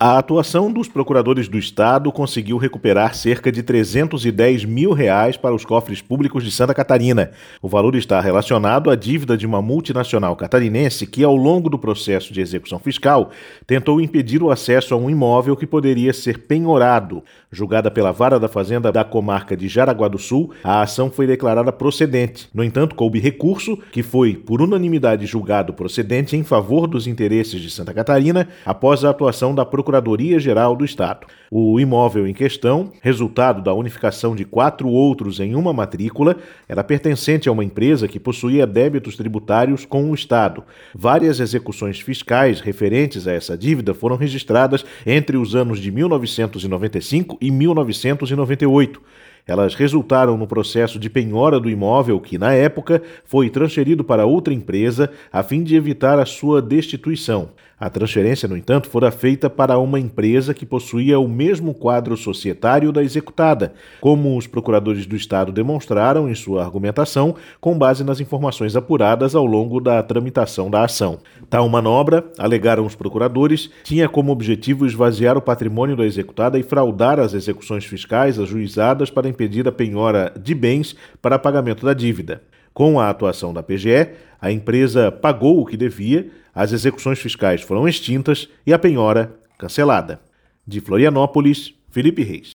A atuação dos procuradores do Estado conseguiu recuperar cerca de R$ 310 mil para os cofres públicos de Santa Catarina. O valor está relacionado à dívida de uma multinacional catarinense que, ao longo do processo de execução fiscal, tentou impedir o acesso a um imóvel que poderia ser penhorado. Julgada pela Vara da Fazenda da comarca de Jaraguá do Sul, a ação foi declarada procedente. No entanto, coube recurso, que foi, por unanimidade, julgado procedente em favor dos interesses de Santa Catarina, após a atuação da Procuradoria-Geral do Estado. O imóvel em questão, resultado da unificação de 4 outros em uma matrícula, era pertencente a uma empresa que possuía débitos tributários com o Estado. Várias execuções fiscais referentes a essa dívida foram registradas entre os anos de 1995 e 1998. Elas resultaram no processo de penhora do imóvel que, na época, foi transferido para outra empresa a fim de evitar a sua destituição. A transferência, no entanto, fora feita para uma empresa que possuía o mesmo quadro societário da executada, como os procuradores do Estado demonstraram em sua argumentação, com base nas informações apuradas ao longo da tramitação da ação. Tal manobra, alegaram os procuradores, tinha como objetivo esvaziar o patrimônio da executada e fraudar as execuções fiscais ajuizadas para impedir a penhora de bens para pagamento da dívida. Com a atuação da PGE, a empresa pagou o que devia, as execuções fiscais foram extintas e a penhora cancelada. De Florianópolis, Felipe Reis.